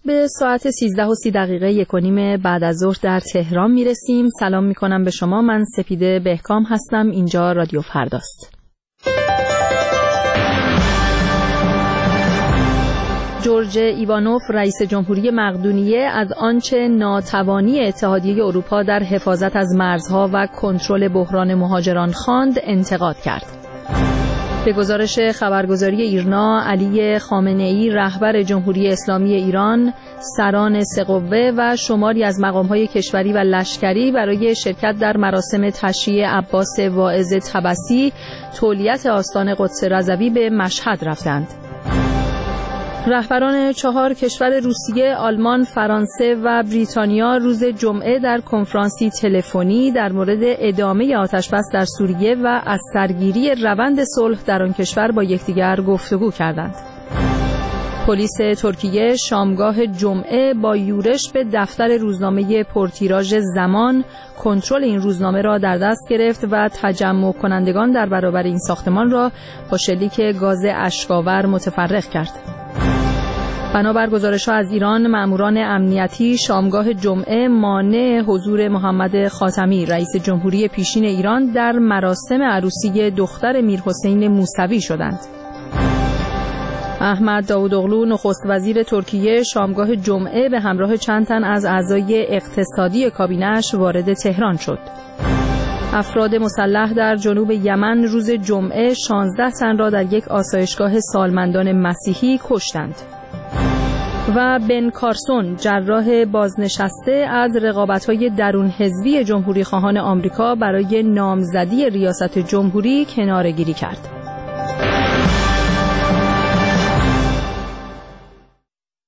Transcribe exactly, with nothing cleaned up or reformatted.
به ساعت سیزده و سی دقیقه یک و نیم بعد از ظهر در تهران میرسیم. سلام میکنم به شما. من سپیده بهکام هستم. اینجا رادیو فرداست. جورج ایوانوف رئیس جمهوری مقدونیه از آنچه ناتوانی اتحادیه اروپا در حفاظت از مرزها و کنترل بحران مهاجران خواند انتقاد کرد. به گزارش خبرگزاری ایرنا، علی خامنه‌ای رهبر جمهوری اسلامی ایران، سران سه قوه و شماری از مقام‌های کشوری و لشکری برای شرکت در مراسم تشییع عباس واعظ طبسی تولیت آستان قدس رضوی به مشهد رفتند. رهبران چهار کشور روسیه، آلمان، فرانسه و بریتانیا روز جمعه در کنفرانسی تلفنی در مورد ادامه آتش‌بس در سوریه و از سرگیری روند صلح در آن کشور با یکدیگر گفتگو کردند. پلیس ترکیه شامگاه جمعه با یورش به دفتر روزنامه پرتیراژ زمان کنترل این روزنامه را در دست گرفت و تجمع کنندگان در برابر این ساختمان را با شلیک گاز اشک‌آور متفرق کرد. بنابر گزارش‌ها از ایران، مأموران امنیتی شامگاه جمعه مانع حضور محمد خاتمی رئیس جمهوری پیشین ایران در مراسم عروسی دختر میرحسین موسوی شدند. احمد داوودوغلو نخست وزیر ترکیه شامگاه جمعه به همراه چند تن از اعضای اقتصادی کابینه‌اش وارد تهران شد. افراد مسلح در جنوب یمن روز جمعه شانزده تن را در یک آسایشگاه سالمندان مسیحی کشتند. و بن کارسون جراح بازنشسته از رقابت‌های درون حزبی جمهوری خواهان آمریکا برای نامزدی ریاست جمهوری کناره‌گیری کرد.